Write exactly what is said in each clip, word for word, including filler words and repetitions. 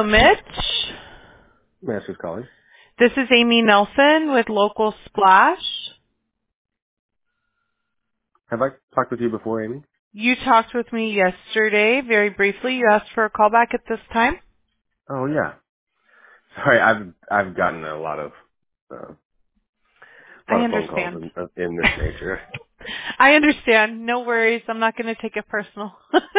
Hello, Mitch. Master's calling. This is Amy Nelson with Local Splash. Have I talked with you before, Amy? You talked with me yesterday, very briefly. You asked for a call back at this time. Oh yeah. Sorry, I've I've gotten a lot of uh, a I lot of phone calls understand. in, in this nature. I understand. No worries. I'm not going to take it personal.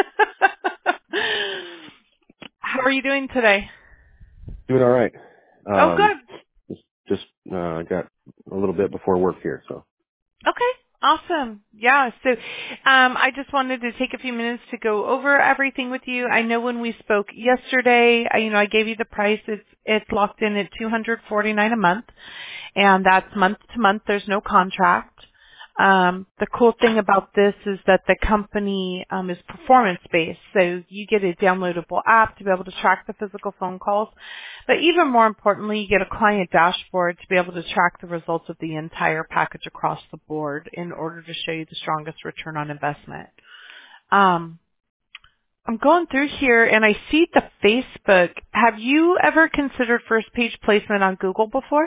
How are you doing today? Doing all right. Oh, Um, good. just just uh, got a little bit before work here, so. Okay. Awesome. Yeah. So um, I just wanted to take a few minutes to go over everything with you. I know when we spoke yesterday, I, you know, I gave you the price. It's it's locked in at two hundred forty-nine dollars a month, and that's month to month. There's no contract. Um, the cool thing about this is that the company um, is performance-based, so you get a downloadable app to be able to track the physical phone calls. But even more importantly, you get a client dashboard to be able to track the results of the entire package across the board in order to show you the strongest return on investment. Um, I'm going through here and I see the Facebook. Have you ever considered first page placement on Google before?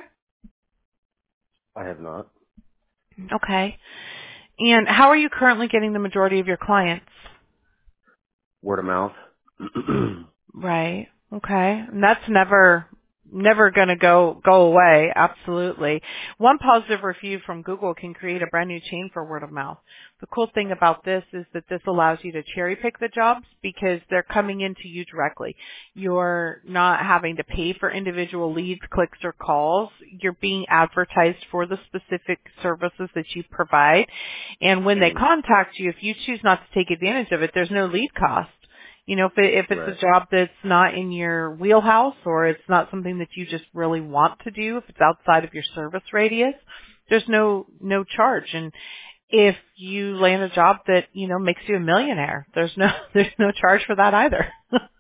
I have not. Okay. And how are you currently getting the majority of your clients? Word of mouth. Right. Okay. And that's never, never going to go, go away. Absolutely. One positive review from Google can create a brand new chain for word of mouth. The cool thing about this is that this allows you to cherry pick the jobs because they're coming into you directly. You're not having to pay for individual leads, clicks, or calls. You're being advertised for the specific services that you provide. And when they Mhm. contact you, if you choose not to take advantage of it, there's no lead cost. You know, if it, if it's Right. a job that's not in your wheelhouse or it's not something that you just really want to do, if it's outside of your service radius, there's no no charge. And if you land a job that, you know, makes you a millionaire, there's no there's no charge for that either.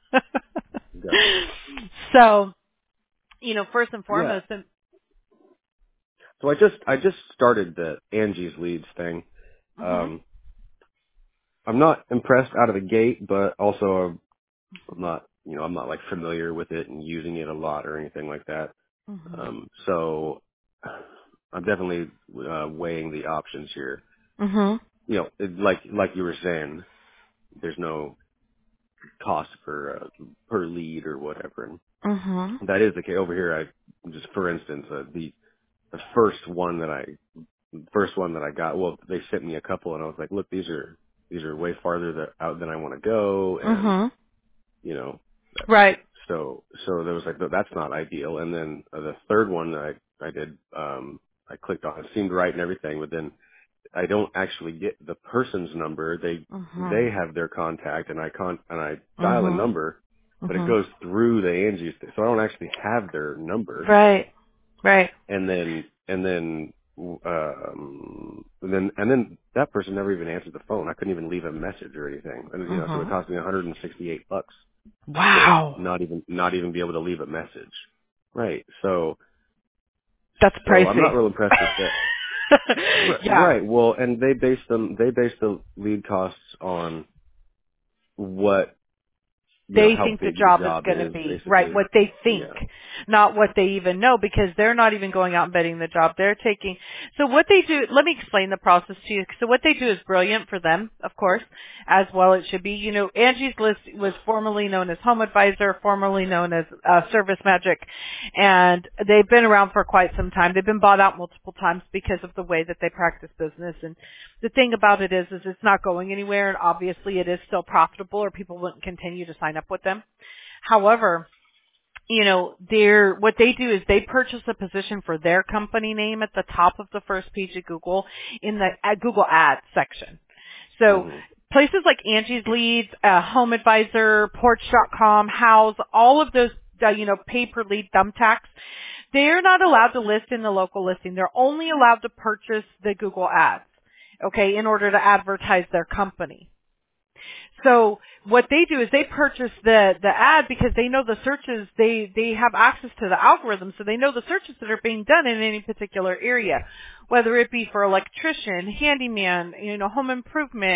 Gotcha. So, you know, first and Yeah. foremost, and So I just I just started the Angie's Leads thing. mhm, Um, I'm not impressed out of the gate, but also I'm not, you know, I'm not like familiar with it and using it a lot or anything like that. mhm, Um, so I'm definitely uh, weighing the options here. mhm, You know, it, like like you were saying, there's no cost per uh, per lead or whatever, and mhm, that is the case over here. I just, for instance, uh, the the first one that I first one that I got, well, they sent me a couple, and I was like, look, these are these are way farther that, out than I want to go, and mhm. you know, Right. so so there was like that's not ideal. And then uh, the third one that I I did, um, I clicked on, it seemed right and everything, but then I don't actually get the person's number. They Mhm, they have their contact, and I con and I dial a mhm, number, but it mhm. goes through the Angie's, so I don't actually have their number. Right. Right. And then and then um and then and then that person never even answered the phone. I couldn't even leave a message or anything. And, you know, so it Mhm. cost me one hundred sixty-eight bucks to Wow. not even not even be able to leave a message. Right. So That's so I'm not pricey. real impressed with that. Right. Yeah. Right. Well, and they base them they base the lead costs on what, you know, They how think the big the job is job going to is, be, right, basically. what they think, Yeah. not what they even know, because they're not even going out and betting the job. They're taking, so what they do, let me explain the process to you. So what they do is brilliant for them, of course, as well it should be. You know, Angie's List was formerly known as Home Advisor, formerly known as uh, Service Magic, and they've been around for quite some time. They've been bought out multiple times because of the way that they practice business. And the thing about it is, is it's not going anywhere, and obviously it is still profitable, or people wouldn't continue to sign up with them. However, you know, they're, what they do is they purchase a position for their company name at the top of the first page of Google in the at Google Ads section. So Mhm. places like Angie's Leads, uh, Home Advisor, Porch dot com, House, all of those, uh, you know, pay per lead thumbtacks, they're not allowed to list in the local listing. They're only allowed to purchase the Google Ads, okay, in order to advertise their company. So what they do is they purchase the, the ad because they know the searches, they, they have access to the algorithm, so they know the searches that are being done in any particular area, whether it be for electrician, handyman, you know, home improvement,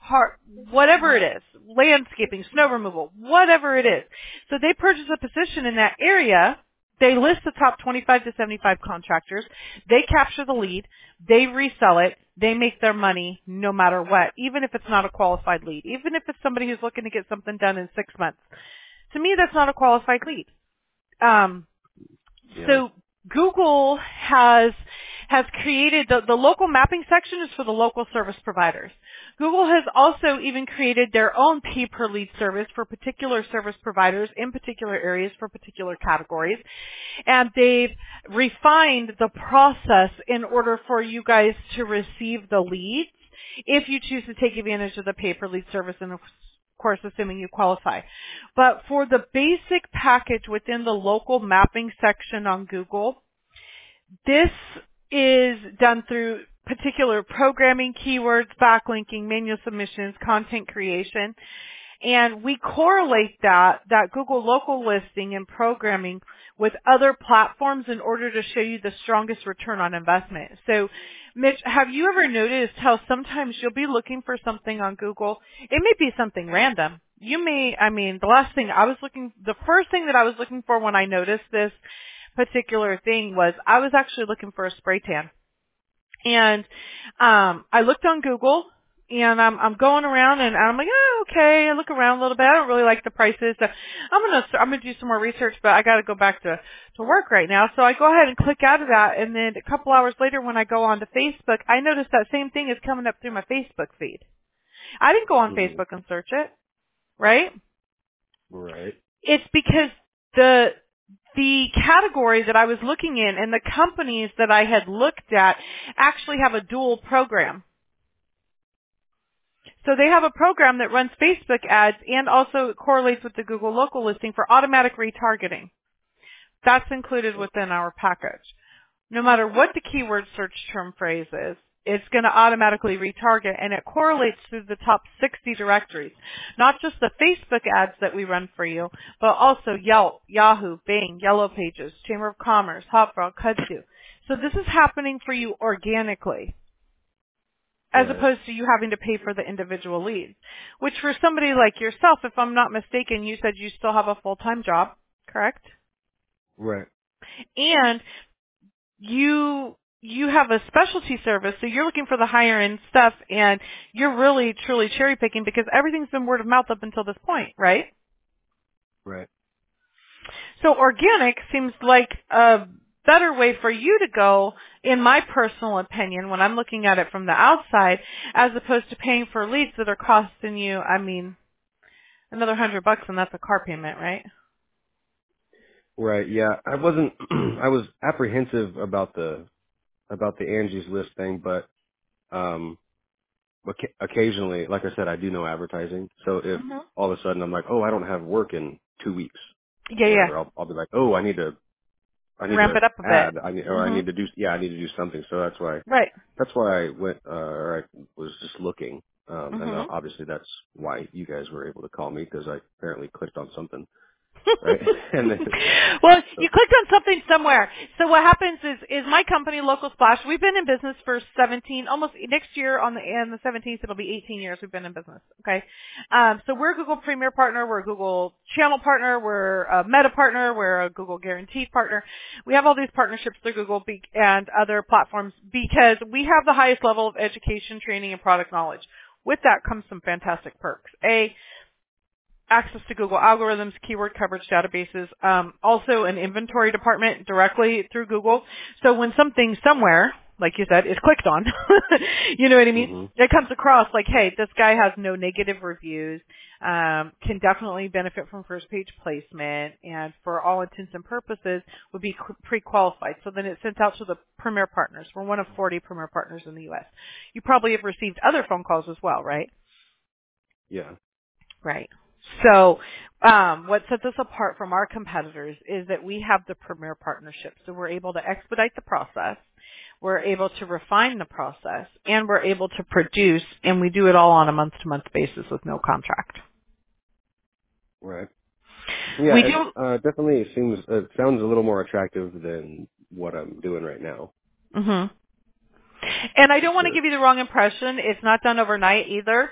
hard, whatever it is, landscaping, snow removal, whatever it is. So they purchase a position in that area. They list the top twenty-five to seventy-five contractors. They capture the lead. They resell it. They make their money no matter what, even if it's not a qualified lead, even if it's somebody who's looking to get something done in six months. To me, that's not a qualified lead. Um, Yeah. so Google has has created the, the local mapping section is for the local service providers. Google has also even created their own pay per lead service for particular service providers in particular areas for particular categories. And they've refined the process in order for you guys to receive the leads if you choose to take advantage of the pay per lead service, and of course assuming you qualify. But for the basic package within the local mapping section on Google, this is done through particular programming, keywords, backlinking, manual submissions, content creation. And we correlate that, that Google local listing and programming with other platforms in order to show you the strongest return on investment. So, Mitch, have you ever noticed how sometimes you'll be looking for something on Google? It may be something random. You may, I mean, the last thing I was looking, the first thing that I was looking for when I noticed this particular thing was I was actually looking for a spray tan. And um I looked on Google, and I'm I'm going around, and I'm like, oh, okay. I look around a little bit. I don't really like the prices. So I'm gonna I'm gonna do some more research, but I got to go back to to work right now. So I go ahead and click out of that, and then a couple hours later, when I go on to Facebook, I notice that same thing is coming up through my Facebook feed. I didn't go on Mm-hmm. Facebook and search it, right? Right. It's because the the category that I was looking in and the companies that I had looked at actually have a dual program. So they have a program that runs Facebook ads and also correlates with the Google local listing for automatic retargeting. That's included within our package. No matter what the keyword search term phrase is, it's going to automatically retarget, and it correlates through the top sixty directories. Not just the Facebook ads that we run for you, but also Yelp, Yahoo, Bing, Yellow Pages, Chamber of Commerce, Hotfrog, Kudzu. So this is happening for you organically, as Right. opposed to you having to pay for the individual leads. Which for somebody like yourself, if I'm not mistaken, you said you still have a full-time job, correct? Right. And you you have a specialty service, so you're looking for the higher end stuff, and you're really truly cherry picking because everything's been word of mouth up until this point, right? Right. So organic seems like a better way for you to go, in my personal opinion, when I'm looking at it from the outside, as opposed to paying for leads that are costing you, I mean, another hundred bucks, and that's a car payment, right? Right. Yeah. I wasn't. I was apprehensive about the about the Angie's List thing, but um, oca- occasionally, like I said, I do know advertising. So if hmm all of a sudden I'm like, oh, I don't have work in two weeks Yeah, or yeah. whatever, I'll, I'll be like, oh, I need to, I need Ramp to it up a bit. add, I need, or I hmm need to do, yeah, I need to do something. So that's why, Right. that's why I went, uh, or I was just looking, um, and hmm uh, obviously that's why you guys were able to call me because I apparently clicked on something, right? and then, Well, so, you clicked on something somewhere. So what happens is, is my company, Local Splash, we've been in business for seventeen, almost next year on the, on the seventeenth, it'll be eighteen years we've been in business. Okay. Um, so we're a Google Premier partner. We're a Google Channel partner. We're a Meta partner. We're a Google Guaranteed partner. We have all these partnerships through Google be- and other platforms because we have the highest level of education, training, and product knowledge. With that comes some fantastic perks. A, access to Google algorithms, keyword coverage databases, um, also an inventory department directly through Google. So when something somewhere, like you said, is clicked on, you know what I mean? hmm It comes across like, hey, this guy has no negative reviews, um, can definitely benefit from first page placement, and for all intents and purposes would be qu- pre-qualified. So then it's sent out to the Premier partners. We're one of forty Premier partners in the U S. You probably have received other phone calls as well, right? yeah, Right. So um, what sets us apart from our competitors is that we have the premier partnership. So we're able to expedite the process, we're able to refine the process, and we're able to produce, and we do it all on a month-to-month basis with no contract. right. Yeah, We it do. uh, definitely seems, it sounds a little more attractive than what I'm doing right now, Mhm. And I for don't want to sure. give you the wrong impression. It's not done overnight either.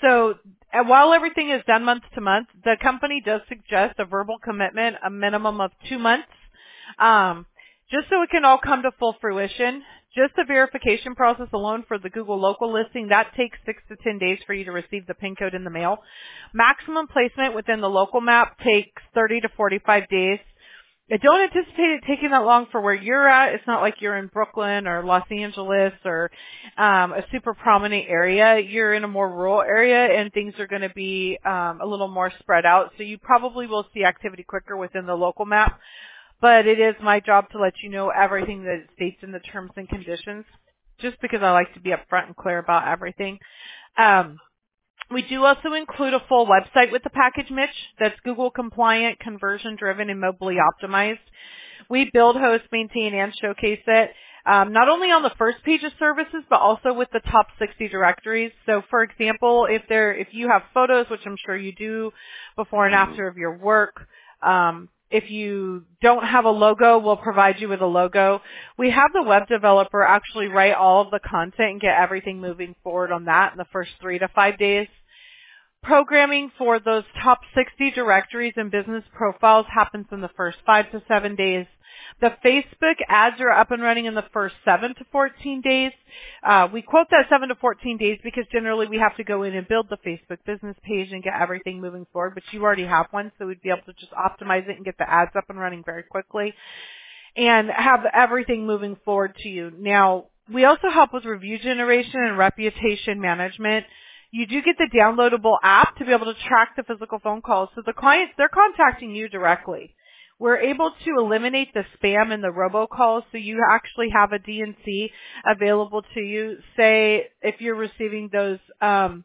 So uh, while everything is done month to month, the company does suggest a verbal commitment, a minimum of two months, um, just so it can all come to full fruition. Just the verification process alone for the Google local listing, that takes six to ten days for you to receive the PIN code in the mail. Maximum placement within the local map takes thirty to forty-five days. I don't anticipate it taking that long for where you're at. It's not like you're in Brooklyn or Los Angeles or um, a super prominent area. You're in a more rural area, and things are going to be um, a little more spread out. So you probably will see activity quicker within the local map. But it is my job to let you know everything that it states in the terms and conditions, just because I like to be upfront and clear about everything. Um, we do also include a full website with the package, Mitch, that's Google compliant, conversion driven, and mobily optimized. We build, host, maintain, and showcase it, um, not only on the first page of services, but also with the top sixty directories. So, for example, if there, if you have photos, which I'm sure you do, before and after of your work, um, if you don't have a logo, we'll provide you with a logo. We have the web developer actually write all of the content and get everything moving forward on that in the first three to five days. Programming for those top sixty directories and business profiles happens in the first five to seven days. The Facebook ads are up and running in the first seven to fourteen days. Uh, we quote that seven to fourteen days because generally we have to go in and build the Facebook business page and get everything moving forward, but you already have one, so we'd be able to just optimize it and get the ads up and running very quickly and have everything moving forward to you. Now, we also help with review generation and reputation management. You do get the downloadable app to be able to track the physical phone calls. So the clients, they're contacting you directly. We're able to eliminate the spam and the robocalls, so you actually have a D N C available to you. Say if you're receiving those um,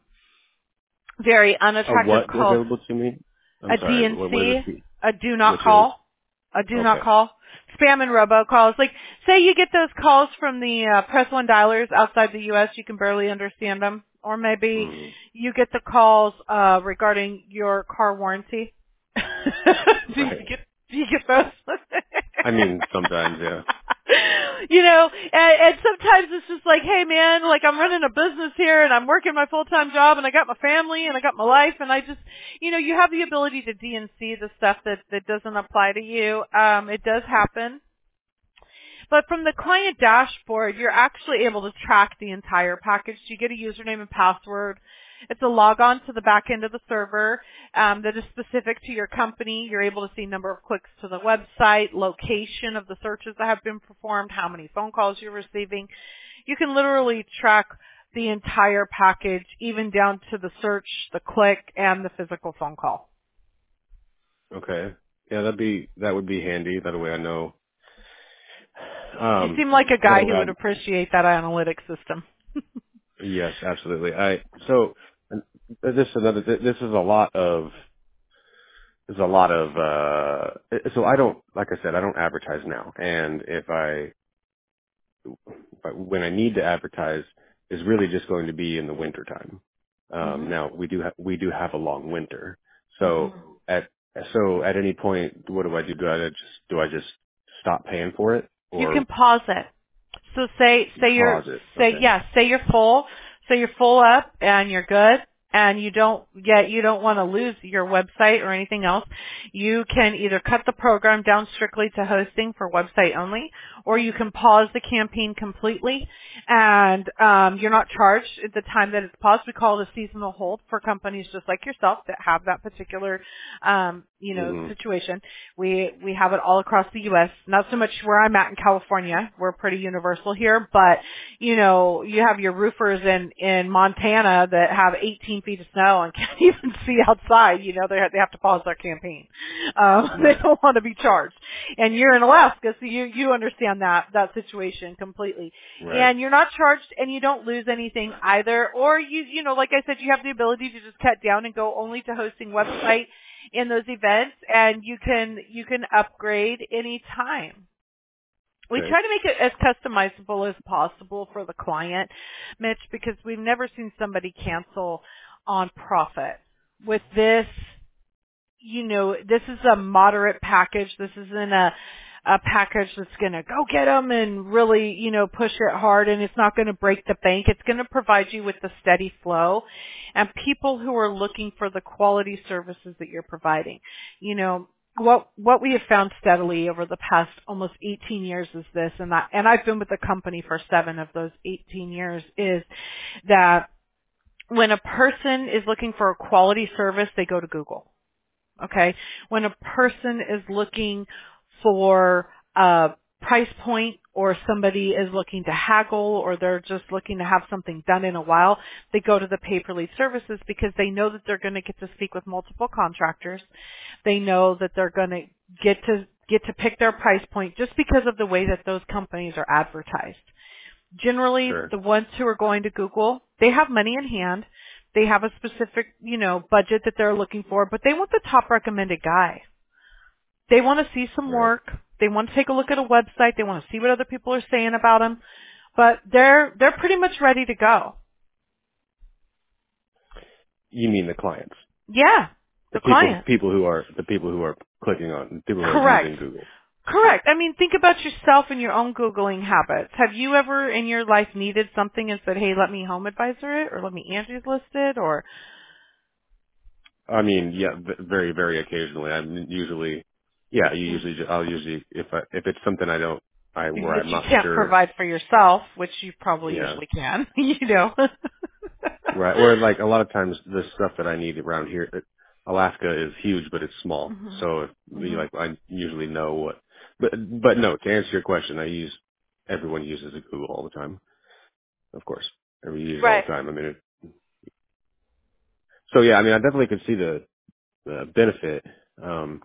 very A unattractive what calls, available to me? I'm a sorry. D N What, what is C, it? a do not Which is? call, a do not Okay. call, spam and robocalls. Like, say you get those calls from the uh, press one dialers outside the U S, you can barely understand them. Or maybe Mm. you get the calls uh, regarding your car warranty. do, you Right. get, do you get those? I mean, sometimes, yeah. You know, and, and sometimes it's just like, hey man, like I'm running a business here and I'm working my full-time job and I got my family and I got my life and I just, you know, you have the ability to D N C the stuff that, that doesn't apply to you. Um, it does happen. But from the client dashboard, you're actually able to track the entire package. You get a username and password. It's a log on to the back end of the server um, that is specific to your company. You're able to see number of clicks to the website, location of the searches that have been performed, how many phone calls you're receiving. You can literally track the entire package, even down to the search, the click, and the physical phone call. Okay. Yeah, that'd be that would be handy. That way I know. You Um, seem like a what guy I who would got. appreciate that analytics system. Yes, absolutely. I so and this is another. This is a lot of. There's a lot of. uh So I don't, like I said, I don't advertise now, and if I but when I need to advertise is really just going to be in the winter time. Um, Mhm. now we do ha- we do have a long winter, so Mhm. at so at any point, what do I do? Do I just do I just stop paying for it You or can pause it. So say say you're pause it? say Okay. yes, say you're full, say you're full up and you're good and you don't yet you don't want to lose your website or anything else. You can either cut the program down strictly to hosting for website only, or you can pause the campaign completely and um, you're not charged at the time that it's paused. We call it a seasonal hold for companies just like yourself that have that particular um, you know Mhm. situation. We we have it all across the U S. Not so much where I'm at in California. We're pretty universal here, but you know, you have your roofers in in Montana that have eighteen feet of snow and can't even see outside. You know, they have, they have to pause their campaign. Um, they Right. don't want to be charged. And you're in Alaska, so you you understand that that situation completely. Right. And you're not charged, and you don't lose anything either. Or you you know, like I said, you have the ability to just cut down and go only to hosting website in those events, and you can you can upgrade any time. We Okay. try to make it as customizable as possible for the client, Mitch, because we've never seen somebody cancel on profit. With this, you know, this is a moderate package. This isn't a a package that's going to go get them and really, you know, push it hard, and it's not going to break the bank. It's going to provide you with the steady flow and people who are looking for the quality services that you're providing. You know, what what we have found steadily over the past almost eighteen years is this, and that, and I've been with the company for seven of those eighteen years, is that when a person is looking for a quality service, they go to Google. Okay? When a person is looking for a price point, or somebody is looking to haggle, or they're just looking to have something done in a while, they go to the pay-per-lead services because they know that they're going to get to speak with multiple contractors. They know that they're going to get to get to pick their price point just because of the way that those companies are advertised. Generally, Sure. the ones who are going to Google, they have money in hand. They have a specific, you know, budget that they're looking for, but they want the top recommended guy. They want to see some Right. work. They want to take a look at a website. They want to see what other people are saying about them. But they're they're pretty much ready to go. You mean the clients? Yeah, The the people, client. people who are the people who are clicking on, people who are Correct. using Google. Correct. I mean, think about yourself and your own Googling habits. Have you ever in your life needed something and said, hey, let me Home Advisor it, or let me Angie's List it, or... I mean, yeah, v- very, very occasionally. I'm usually, yeah, you usually, ju- I'll usually, if I, if it's something I don't, I, where that I'm you not can't sure, provide for yourself, which you probably yeah, usually can, you know. right. Or like a lot of times the stuff that I need around here, it, Alaska is huge, but it's small. Mhm. So if, you Mhm. like, I usually know what, but, but no, to answer your question, I use, everyone uses a Google all the time, of course. Everyone uses it all Right. the time. I mean, it, so yeah, I mean, I definitely could see the, the benefit. Um,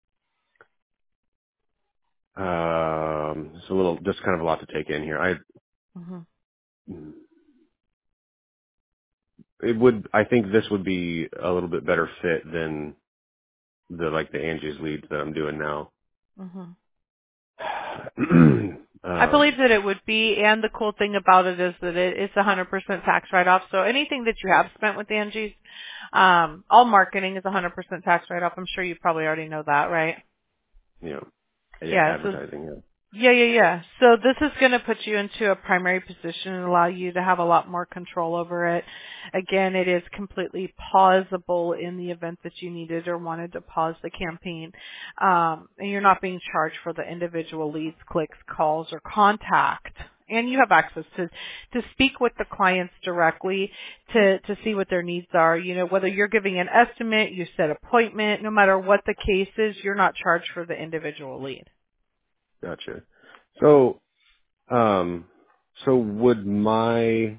um, it's a little, just kind of a lot to take in here. I, Mhm. it would, I think this would be a little bit better fit than the, like the Angie's leads that I'm doing now. Mhm. I believe um, that it would be, and the cool thing about it is that it, it's one hundred percent tax write-off. So anything that you have spent with Angie's, um, all marketing is one hundred percent tax write-off. I'm sure you probably already know that, right? you know, yeah, Yeah. So advertising, yeah. yeah, yeah, yeah. So this is going to put you into a primary position and allow you to have a lot more control over it. Again, it is completely pausable in the event that you needed or wanted to pause the campaign. Um, and you're not being charged for the individual leads, clicks, calls, or contact. And you have access to, to speak with the clients directly to, to see what their needs are. You know, whether you're giving an estimate, you set appointment, no matter what the case is, you're not charged for the individual lead. Gotcha. So, um, so would my,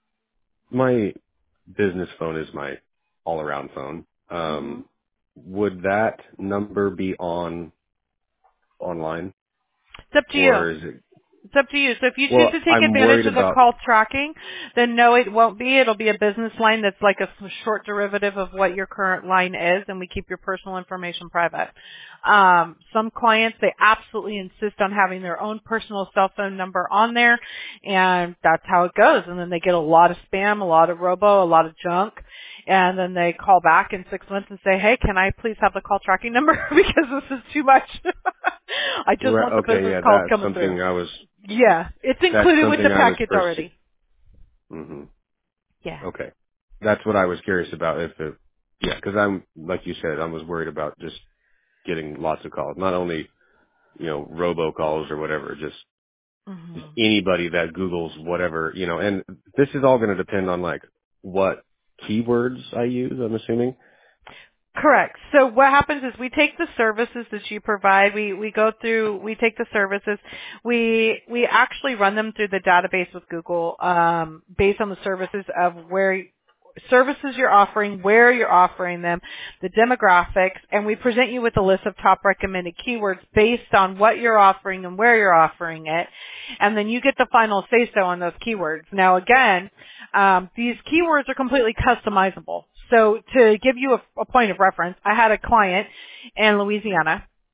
my business phone is my all around phone. Hmm. Um, would that number be on online, It's up to you. or is it, It's up to you. So if you choose well, to take I'm advantage worried of the about, call tracking, then no, it won't be. It'll be a business line that's like a s- short derivative of what your current line is, and we keep your personal information private. Um, some clients, they absolutely insist on having their own personal cell phone number on there, and that's how it goes. And then they get a lot of spam, a lot of robo, a lot of junk, and then they call back in six months and say, hey, can I please have the call tracking number because this is too much. I just right, want the okay, business yeah, calls that's coming through. something I was, Yeah, it's that's included with the something I was package pursuing. already. hmm Yeah. Okay. That's what I was curious about. If it, yeah, because I'm, like you said, I was worried about just getting lots of calls. Not only, you know, robocalls or whatever, just, just Hmm. anybody that Googles whatever, you know, and this is all going to depend on like what keywords I use, I'm assuming. Correct. So what happens is we take the services that you provide, we, we go through, we take the services, we, we actually run them through the database with Google, um, based on the services of where, services you're offering, where you're offering them, the demographics, and we present you with a list of top recommended keywords based on what you're offering and where you're offering it. And then you get the final say-so on those keywords. Now again, um, these keywords are completely customizable. So to give you a, a point of reference, I had a client in Louisiana,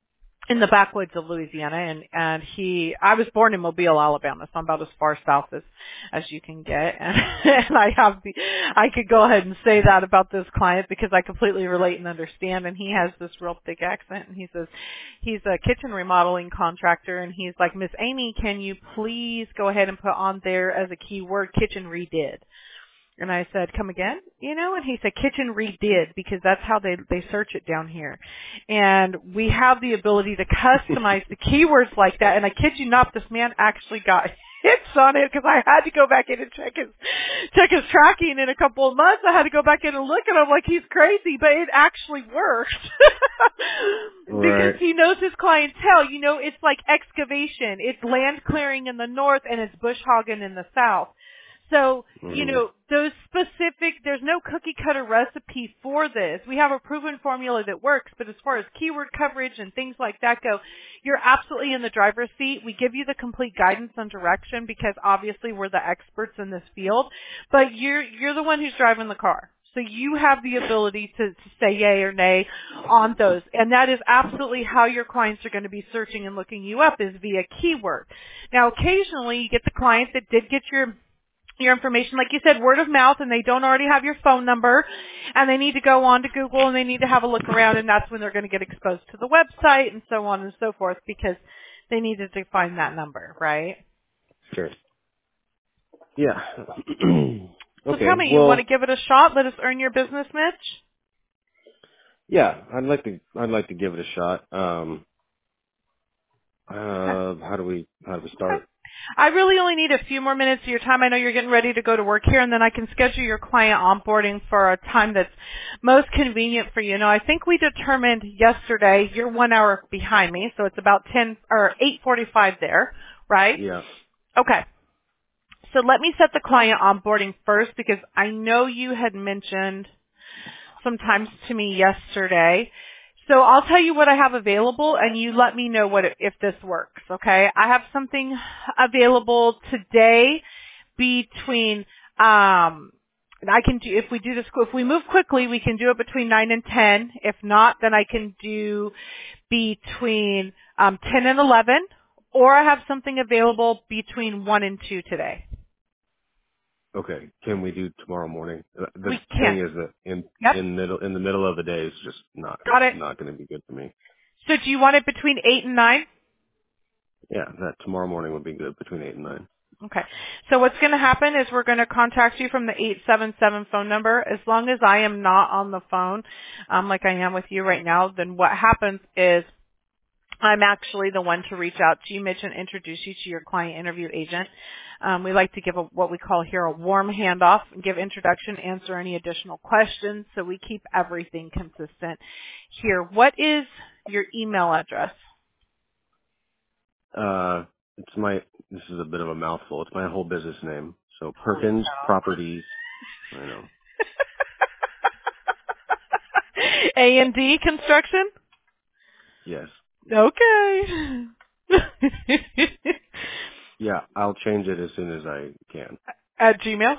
in the backwoods of Louisiana, and and he I was born in Mobile, Alabama, so I'm about as far south as as you can get, and, and I have the I could go ahead and say that about this client because I completely relate and understand. And he has this real thick accent, and he says he's a kitchen remodeling contractor, and he's like, Miss Amy, can you please go ahead and put on there as a keyword kitchen redid? And I said, come again? You know, and he said kitchen redid because that's how they, they search it down here. And we have the ability to customize the keywords like that. And I kid you not, this man actually got hits on it because I had to go back in and check his, check his tracking in a couple of months. I had to go back in and look at him like he's crazy, but it actually worked. Because Right. he knows his clientele. You know, it's like excavation. It's land clearing in the north and it's bush hogging in the south. So, you Mhm. know, those specific, there's no cookie cutter recipe for this. We have a proven formula that works, but as far as keyword coverage and things like that go, you're absolutely in the driver's seat. We give you the complete guidance and direction because obviously we're the experts in this field, but you're, you're the one who's driving the car. So you have the ability to, to say yay or nay on those. And that is absolutely how your clients are going to be searching and looking you up is via keyword. Now, occasionally you get the client that did get your your information, like you said, word of mouth, and they don't already have your phone number, and they need to go on to Google, and they need to have a look around, and that's when they're going to get exposed to the website, and so on and so forth, because they needed to find that number, right? Sure. Yeah. So tell Okay. me, you want Well, to give it a shot? Let us earn your business, Mitch? yeah, I'd like to. I'd like to give it a shot. Um, Okay. uh, how do we? How do we Okay. start? I really only need a few more minutes of your time. I know you're getting ready to go to work here, and then I can schedule your client onboarding for a time that's most convenient for you. Now, I think we determined yesterday you're one hour behind me, so it's about ten or eight forty-five there, right? Yeah. Okay. So let me set the client onboarding first because I know you had mentioned sometimes to me yesterday. So I'll tell you what I have available and you let me know what if this works, okay? I have something available today between um I can do if we do this if we move quickly, we can do it between nine and ten. If not, then I can do between um ten and eleven, or I have something available between one and two today. Okay. Can we do tomorrow morning? Uh, The We thing can. is that in Yep. in middle in the middle of the day is just not Got it. not going to be good for me. So do you want it between eight and nine? Yeah, that tomorrow morning would be good between eight and nine. Okay. So what's going to happen is we're going to contact you from the eight seven seven phone number. As long as I am not on the phone, um, like I am with you right now, then what happens is I'm actually the one to reach out to you, Mitch, and introduce you to your client interview agent. Um, we like to give a, what we call here a warm handoff, give introduction, answer any additional questions, so we keep everything consistent here. What is your email address? Uh, it's my. This is a bit of a mouthful. It's my whole business name. So Perkins Properties. I know. A and D Construction? Yes. Okay. Yeah, I'll change it as soon as I can. At Gmail?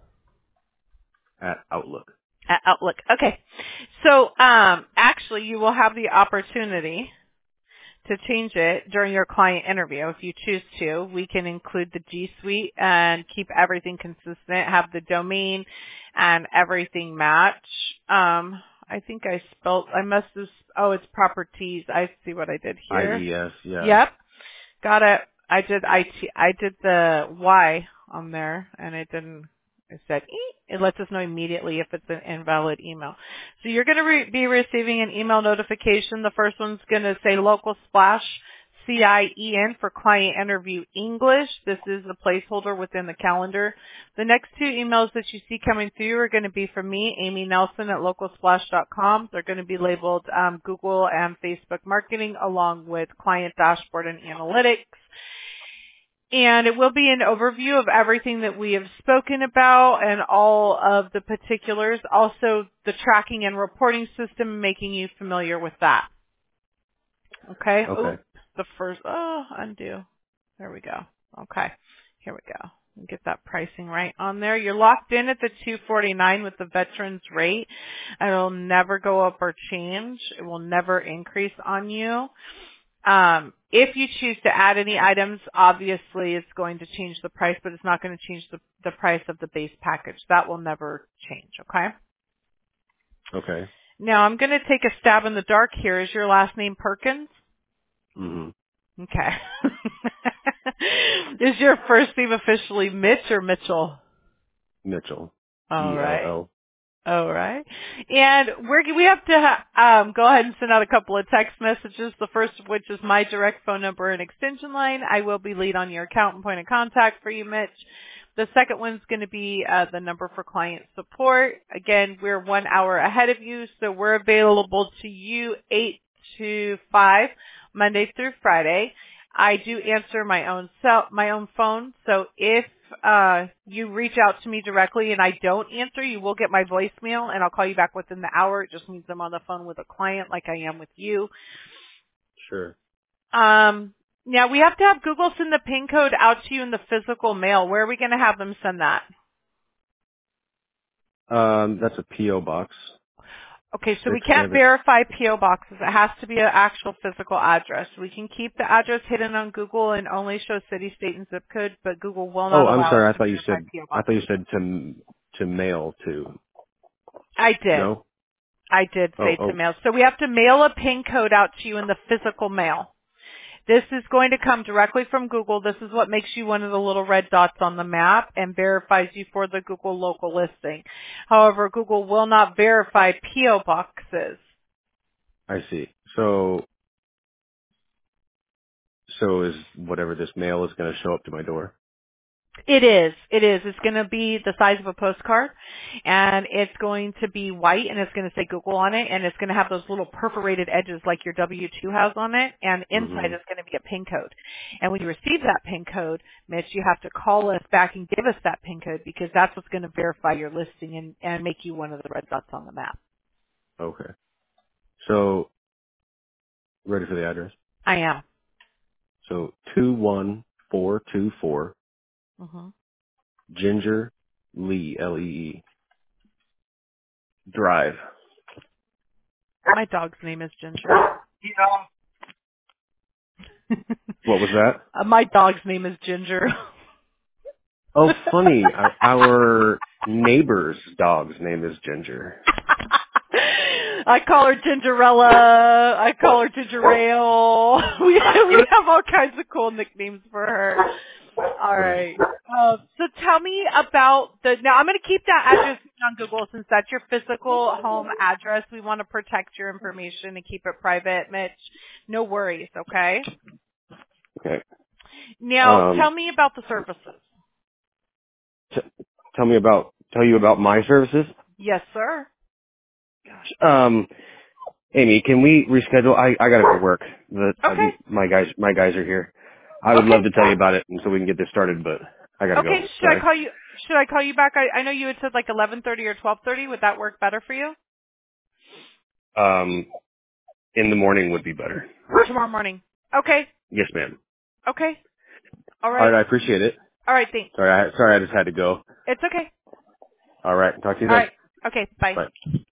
At Outlook. At Outlook. Okay. So, um, actually, you will have the opportunity to change it during your client interview if you choose to. We can include the G Suite and keep everything consistent, have the domain and everything match. Um, I think I spelled, I must have, oh, it's properties. I see what I did I here. E S. Yeah. Yep. Got it. I did I T, I did the Y on there and it didn't, it said, ee. It lets us know immediately if it's an invalid email. So you're going to re- be receiving an email notification. The first one's going to say local splash C I E N for client interview English. This is a placeholder within the calendar. The next two emails that you see coming through are going to be from me, Amy Nelson at local splash dot com. They're going to be labeled um, Google and Facebook marketing along with client dashboard and analytics. And it will be an overview of everything that we have spoken about and all of the particulars. Also the tracking and reporting system, making you familiar with that. Okay. Oh, Okay. the first, oh, undo. There we go. Okay. Here we go. Get that pricing right on there. You're locked in at the two forty-nine with the veterans rate. It'll never go up or change. It will never increase on you. Um, if you choose to add any items, obviously it's going to change the price, but it's not going to change the, the price of the base package. That will never change, okay? Okay. Now I'm going to take a stab in the dark here. Is your last name Perkins? Mhm. Okay. Is your first name officially Mitch or Mitchell? Mitchell. All E L right. L. All right. And we're, we have to ha- um, go ahead and send out a couple of text messages, the first of which is my direct phone number and extension line. I will be lead on your account and point of contact for you, Mitch. The second one's going to be uh, the number for client support. Again, we're one hour ahead of you, so we're available to you eight to five, Monday through Friday. I do answer my own cell, my own phone, so if uh you reach out to me directly and I don't answer, you will get my voicemail and I'll call you back within the hour. It just means I'm on the phone with a client like I am with you. Sure. Um now we have to have Google send the PIN code out to you in the physical mail. Where are we going to have them send that? Um, that's a P O box. Okay, so we Six can't seven. verify P O boxes. It has to be an actual physical address. We can keep the address hidden on Google and only show city, state, and zip code, but Google will not Oh, I'm allow us sorry. I to thought you verify said. P O I thought you boxes. said to to mail to. I did. No. I did Oh. say to Oh. mail. So we have to mail a PIN code out to you in the physical mail. This is going to come directly from Google. This is what makes you one of the little red dots on the map and verifies you for the Google local listing. However, Google will not verify P O boxes. I see. So. So is whatever this mail is going to show up to my door? It is. It is. It's going to be the size of a postcard, and it's going to be white, and it's going to say Google on it, and it's going to have those little perforated edges like your W two has on it, and inside Mm-hmm. is going to be a PIN code. And when you receive that PIN code, Mitch, you have to call us back and give us that PIN code because that's what's going to verify your listing and, and make you one of the red dots on the map. Okay. So ready for the address? I am. So two one four two four hmm Ginger Lee L E E Drive. My dog's name is Ginger. What was that? Uh, My dog's name is Ginger. Oh, funny. Our, our neighbor's dog's name is Ginger. I call her Gingerella. I call her Ginger Ale. We we have all kinds of cool nicknames for her. All Right. right. Uh, so tell me about the. Now I'm going to keep that address on Google since that's your physical home address. We want to protect your information and keep it private, Mitch. No worries. Okay. Okay. Now tell Um, me about the services. t- tell me about, tell you about my services. Yes, sir. Um, Amy, can we reschedule? I, I gotta go work. The, uh, Okay. my guys, my guys are here. I would love Okay. to tell you about it and so we can get this started, but I gotta Okay, go. should I Sorry. call you? Should I call you back? I, I know you had said like eleven thirty or twelve thirty. Would that work better for you? Um, in the morning would be better. Tomorrow morning. Okay. Yes, ma'am. Okay. All All right. right. I appreciate it. All right. Thanks. Sorry. I, sorry. I just had to go. It's okay. All right. Talk to you All then. right. Okay. Bye. Bye.